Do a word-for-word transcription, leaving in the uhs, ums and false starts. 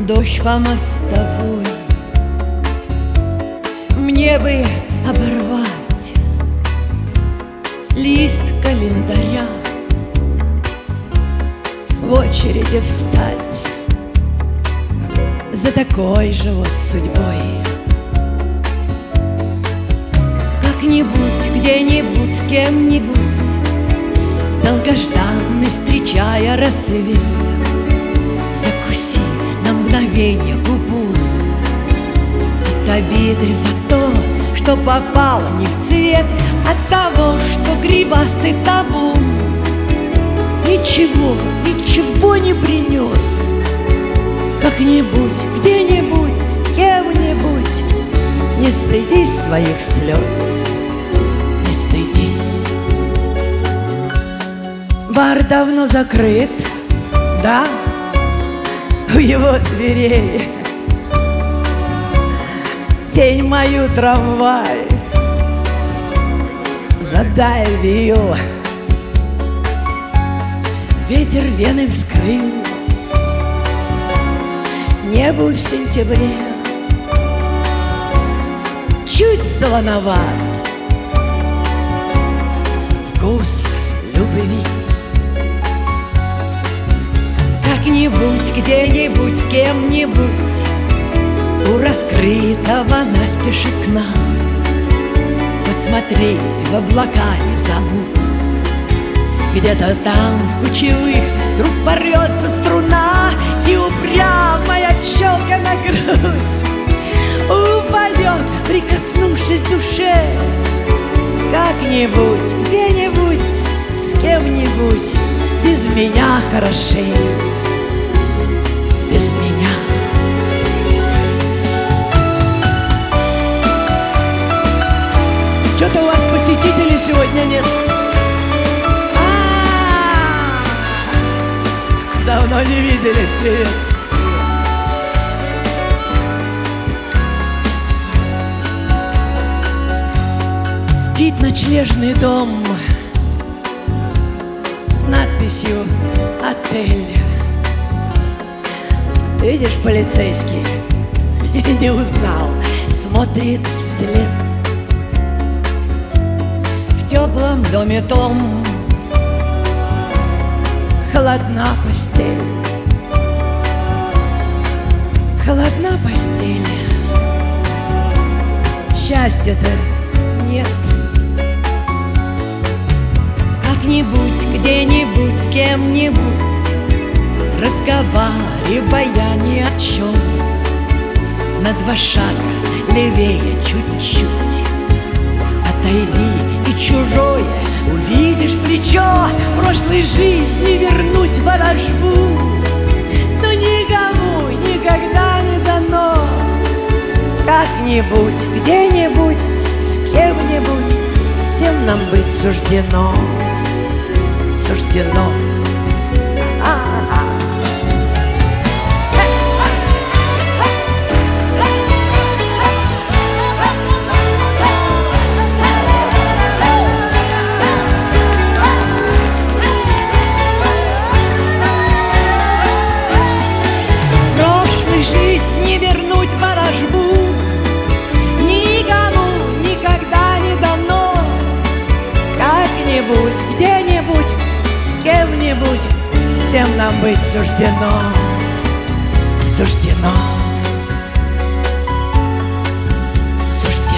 дождь по мостовой. Мне бы оборвать лист календаря, в очереди встать за такой же вот судьбой. Как-нибудь, где-нибудь, с кем-нибудь, долгожданный, встречая рассвет, закуси на мгновенье губу от обиды за то, что попало не в цвет, от того, что гривастый табун ничего, ничего не принес. Как-нибудь, где-нибудь, с кем-нибудь, не стыдись своих слез, не стыдись. Бар давно закрыт, да, у его дверей тень мою трамвай задавил. Ветер вены вскрыл небу в сентябре, чуть солоноват вкус любви. Как-нибудь, где-нибудь, с кем-нибудь, у раскрытого настежь окна посмотреть в облака не забудь. Где-то там в кучевых вдруг порвется струна, и упрямая челка на грудь упадет, прикоснувшись душе. Как-нибудь, где-нибудь, с кем-нибудь, без меня хорошей, без меня. Что-то у вас посетителей сегодня нет. Давно не виделись, привет. Спит ночлежный дом с надписью «Отель». Видишь, полицейский не узнал, смотрит вслед. В теплом доме том холодна постель, холодна постель. Счастья-то нет. Как-нибудь, где-нибудь, с кем-нибудь, разговаривая ни о чем, на два шага левее чуть-чуть отойди, и чужое увидишь плечо. Прошлой жизни вернуть ворожбу, но никому никогда не дано. Как-нибудь, где-нибудь, с кем-нибудь, всем нам быть суждено, суждено. Жизни вернуть ворожбу никому никогда не дано. Как-нибудь, где-нибудь, с кем-нибудь, всем нам быть суждено, суждено, суждено.